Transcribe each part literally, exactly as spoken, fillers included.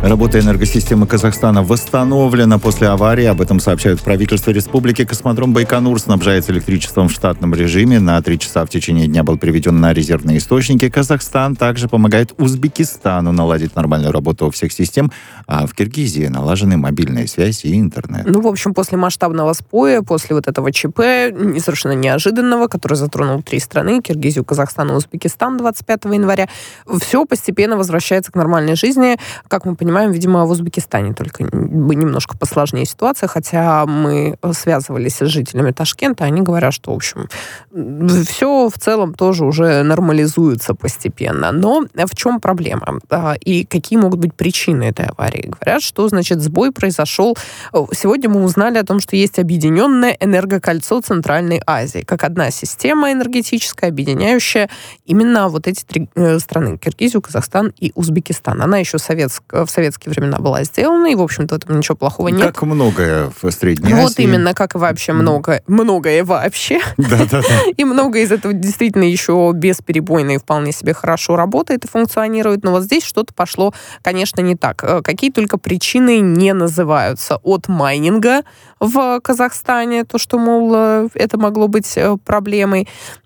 Работа энергосистемы Казахстана восстановлена после аварии. Об этом сообщают в правительстве республики. Космодром Байконур снабжается электричеством в штатном режиме. На три часа в течение дня был переведен на резервные источники. Казахстан также помогает Узбекистану наладить нормальную работу всех систем. А в Киргизии налажены мобильная связь и интернет. Ну, в общем, после масштабного сбоя, после вот этого ЧП, совершенно неожиданного, который затронул три страны, Киргизию, Казахстан и Узбекистан двадцать пятого января, все постепенно возвращается к нормальной жизни. Как мы понимаем, видимо, в Узбекистане только немножко посложнее ситуация, хотя мы связывались с жителями Ташкента, они говорят, что, в общем, все в целом тоже уже нормализуется постепенно. Но в чем проблема? И какие могут быть причины этой аварии? Говорят, что, значит, сбой произошел... Сегодня мы узнали о том, что есть объединенное энергокольцо Центральной Азии, как одна система энергетическая, объединяющая именно вот эти три страны, Киргизию, Казахстан и Узбекистан. Она еще советск... в советские времена была сделана, и, в общем-то, в этом ничего плохого нет. Как многое в Средней Азии. Вот именно, как и вообще много, многое вообще. Да-да-да. И многое из этого действительно еще бесперебойно и вполне себе хорошо работает и функционирует. Но вот здесь что-то пошло, конечно, не так. Какие только причины не называются. От майнинга в Казахстане, то, что, мол, это могло быть проблемой.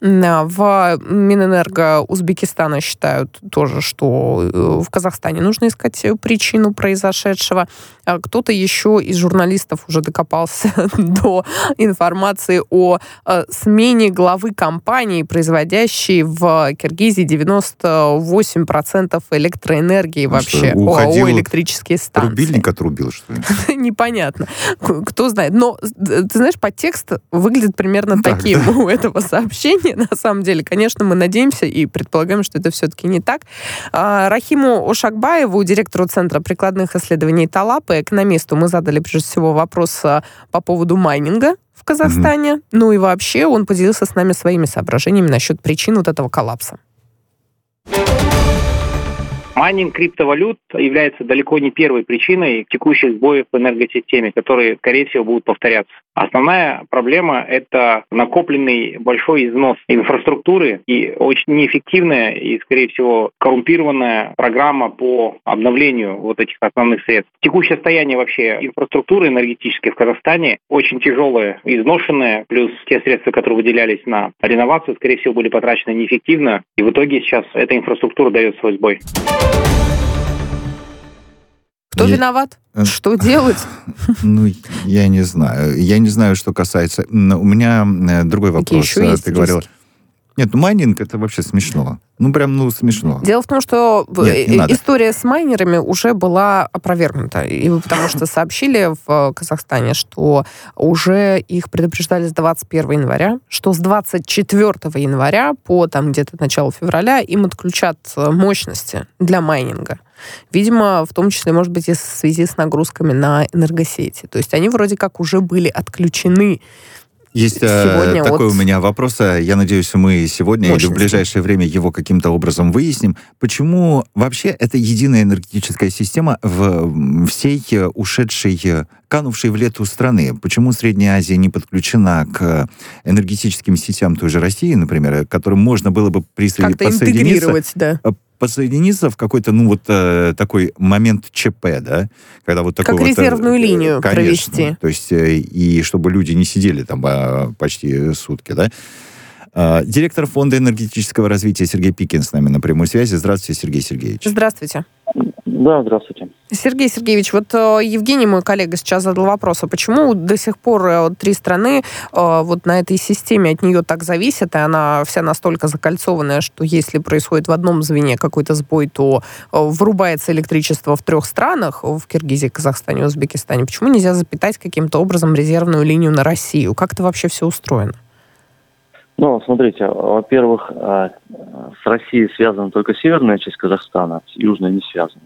В Минэнерго Узбекистана считают тоже, что в Казахстане нужно искать причину произошедшего. Кто-то еще из журналистов уже докопался до информации о смене главы компании, производящей в Киргизии девяносто восемь процентов электроэнергии вообще. ОАО «Электрические станции». Рубильник отрубил, что ли? Непонятно. Кто знает. Но, ты знаешь, подтекст выглядит примерно так, таким да. у этого сообщения. На самом деле, конечно, мы надеемся и предполагаем, что это все-таки не так. Рахиму Ошакбаеву, директору Центра прикладных исследований Талапы, экономисту, мы задали, прежде всего, вопрос по поводу майнинга в Казахстане. Mm-hmm. Ну и вообще он поделился с нами своими соображениями насчет причин вот этого коллапса. Майнинг криптовалют является далеко не первой причиной текущих сбоев в энергосистеме, которые, скорее всего, будут повторяться. Основная проблема – это накопленный большой износ инфраструктуры и очень неэффективная и, скорее всего, коррумпированная программа по обновлению вот этих основных средств. Текущее состояние вообще инфраструктуры энергетической в Казахстане очень тяжелое, изношенное, плюс те средства, которые выделялись на реновацию, скорее всего, были потрачены неэффективно, и в итоге сейчас эта инфраструктура дает свой сбой. Кто я... виноват? Что делать? Ну, я не знаю. Я не знаю, что касается... У меня другой вопрос. Какие еще есть Ты говорила... риски? Нет, ну майнинг это вообще смешно. Ну, прям, ну, смешно. Дело в том, что Нет, не история с майнерами уже была опровергнута. И потому что сообщили в Казахстане, что уже их предупреждали с двадцать первого января, что с двадцать четвёртого января по там где-то начало февраля им отключат мощности для майнинга. Видимо, в том числе, может быть, и в связи с нагрузками на энергосети. То есть они вроде как уже были отключены. Есть сегодня такой от... у меня вопрос. Я надеюсь, мы сегодня мощности. Или в ближайшее время его каким-то образом выясним. Почему вообще эта единая энергетическая система в всей ушедшей, канувшей в лету страны? Почему Средняя Азия не подключена к энергетическим сетям той же России, например, к которым можно было бы присоединиться? Как-то интегрировать, да. Подсоединиться в какой-то, ну, вот э, такой момент ЧП, да? Когда вот такой как вот, резервную э, линию конечно, провести. То есть, э, и чтобы люди не сидели там э, почти сутки, да? Э, директор Фонда энергетического развития Сергей Пикин с нами на прямой связи. Здравствуйте, Сергей Сергеевич. Здравствуйте. Да, здравствуйте. Сергей Сергеевич, вот Евгений, мой коллега, сейчас задал вопрос, а почему до сих пор три страны вот на этой системе от нее так зависят, и она вся настолько закольцованная, что если происходит в одном звене какой-то сбой, то вырубается электричество в трех странах, в Киргизии, Казахстане, Узбекистане. Почему нельзя запитать каким-то образом резервную линию на Россию? Как это вообще все устроено? Ну, смотрите, во-первых, с Россией связана только северная часть Казахстана, южная не связана.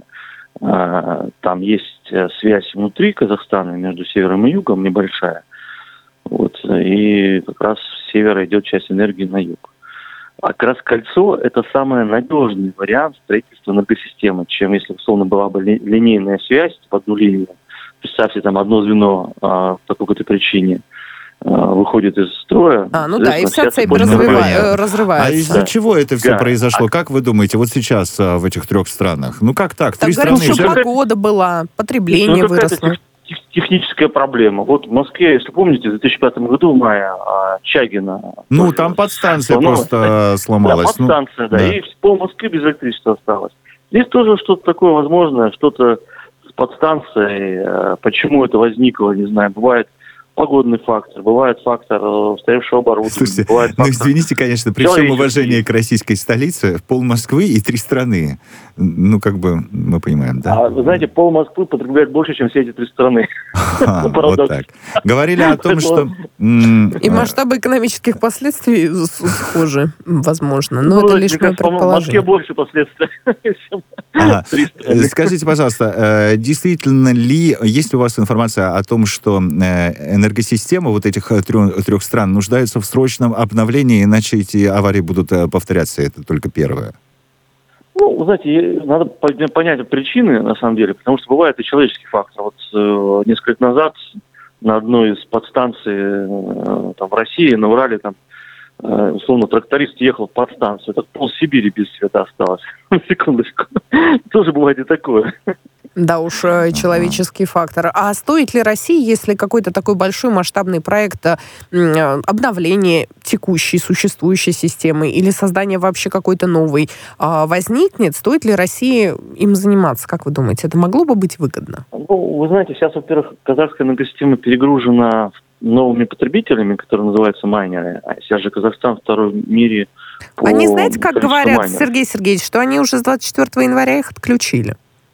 Там есть связь внутри Казахстана между севером и югом небольшая. Вот, и как раз с севера идет часть энергии на юг. А как раз кольцо – это самый надежный вариант строительства энергосистемы, чем если, условно, была бы линейная связь в одну линию. Представьте, там одно звено а, по какой-то причине выходит из строя. А, ну да, и вся цепь цепочка развива- понятно. разрывается. А из-за Да. чего это все Да. произошло? Как вы думаете, вот сейчас а, в этих трех странах? Ну как так? Так, Три говорят, страны что же... погода была, потребление Ну, какая-то выросло. тех- тех- техническая проблема. Вот в Москве, если помните, в две тысячи пятом году в мае а, Чагина... Ну, тоже там подстанция сломалась. просто сломалась. Да, Ну, подстанция, да, да. и пол Москвы без электричества осталось. Здесь тоже что-то такое возможное, что-то с подстанцией. э, Почему это возникло, не знаю. Бывает погодный фактор, бывает фактор э, устаревшего оборудования, Слушайте, бывает ну фактор... извините, конечно, при всем человеческий. уважении к российской столице, пол Москвы и три страны. Ну, как бы, мы понимаем, да? А вы знаете, пол Москвы потребляет больше, чем все эти три страны. Ха, ну, вот парадокс. так. Говорили о том, что... Поэтому- м, И э, масштабы экономических последствий с- схожи, возможно. Но Ну, это мне лишь мое кажется, по-моему, в Москве предположение. больше последствий, чем Ага. три страны. Скажите, пожалуйста, э, действительно ли, есть ли у вас информация о том, что э, энергосистема вот этих э, трех, трех стран нуждается в срочном обновлении, иначе эти аварии будут э, повторяться? Это только первое. Ну, вы знаете, е- надо по- понять причины, на самом деле, потому что бывает и человеческий фактор. Вот э, несколько лет назад на одной из подстанций э, там, в России, на Урале, там, э, условно, тракторист ехал в подстанцию, так пол Сибири без света осталось. Секундочку. Тоже бывает и такое. Да уж, э, человеческий фактор. А стоит ли России, если какой-то такой большой масштабный проект э, м, обновления текущей, существующей системы или создания вообще какой-то новой а, возникнет, стоит ли России им заниматься? Как вы думаете, это могло бы быть выгодно? Ну, вы знаете, сейчас, во-первых, казахская энергосистема перегружена новыми потребителями, которые называются майнеры. А сейчас же Казахстан второй в мире по Они, знаете, как количеству говорят, майнеров. Сергей Сергеевич, что они уже с двадцать четвёртого января их отключили.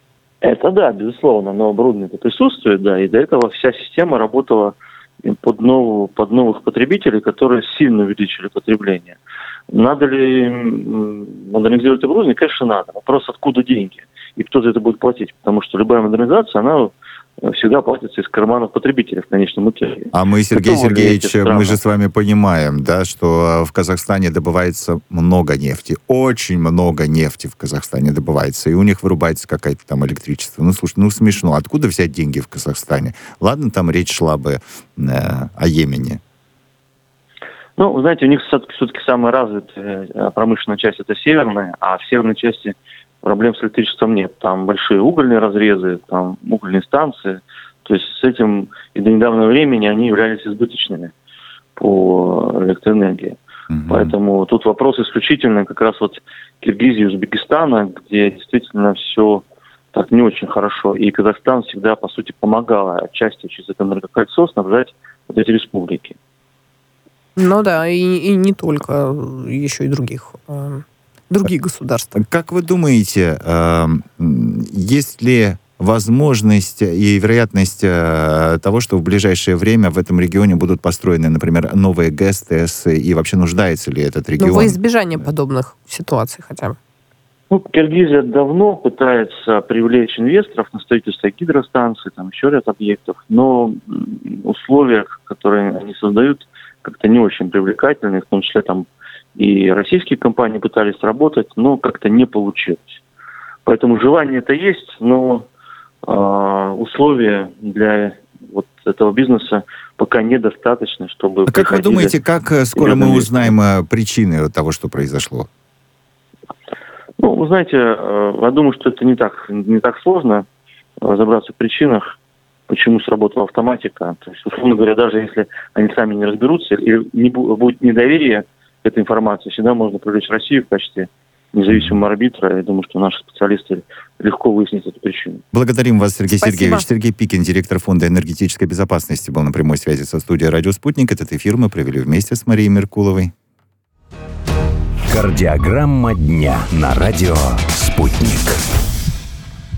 Это да, безусловно, но оборудование-то присутствует, да, и до этого вся система работала под, новую, под новых потребителей, которые сильно увеличили потребление. Надо ли м, модернизировать оборудование? Конечно, надо. Вопрос, откуда деньги и кто за это будет платить, потому что любая модернизация, она всегда платится из карманов потребителей в конечном итоге. А мы, Сергей Готовы ли Сергеевич, эти страны? мы же с вами понимаем, да, что в Казахстане добывается много нефти, очень много нефти в Казахстане добывается, и у них вырубается какое-то там электричество. Ну, слушай, ну смешно, откуда взять деньги в Казахстане? Ладно, там речь шла бы э, о Йемене. Ну, вы знаете, у них все-таки самая развитая промышленная часть – это северная, а в северной части проблем с электричеством нет. Там большие угольные разрезы, там угольные станции. То есть с этим и до недавнего времени они являлись избыточными по электроэнергии. Угу. Поэтому тут вопрос исключительно как раз вот Киргизии и Узбекистана, где действительно все так не очень хорошо. И Казахстан всегда, по сути, помогал отчасти через это энергокольцо снабжать вот эти республики. Ну да, и, и не только, еще и других, э, другие государства. Как вы думаете, э, есть ли возможность и вероятность э, того, что в ближайшее время в этом регионе будут построены, например, новые ГЭС, ТЭС, и вообще нуждается ли этот регион? Ну, во избежание подобных ситуаций хотя бы. Ну, Киргизия давно пытается привлечь инвесторов на строительство гидростанций, там еще ряд объектов, но условия, которые они создают, как-то не очень привлекательные, в том числе там и российские компании пытались работать, но как-то не получилось. Поэтому желание это есть, но э, условия для вот этого бизнеса пока недостаточно, чтобы... А как вы думаете, как скоро мы узнаем э, причины того, что произошло? Ну, вы знаете, э, я думаю, что это не так, не так сложно разобраться в причинах, почему сработала автоматика. То есть, условно говоря, даже если они сами не разберутся, или не будет недоверие к этой информации, всегда можно привлечь Россию в качестве независимого арбитра. Я думаю, что наши специалисты легко выяснят эту причину. Благодарим вас, Сергей Спасибо. Сергеевич. Сергей Пикин, директор Фонда энергетической безопасности, был на прямой связи со студией «Радио Спутник». Этот эфир мы провели вместе с Марией Меркуловой. Кардиограмма дня на радио «Спутник».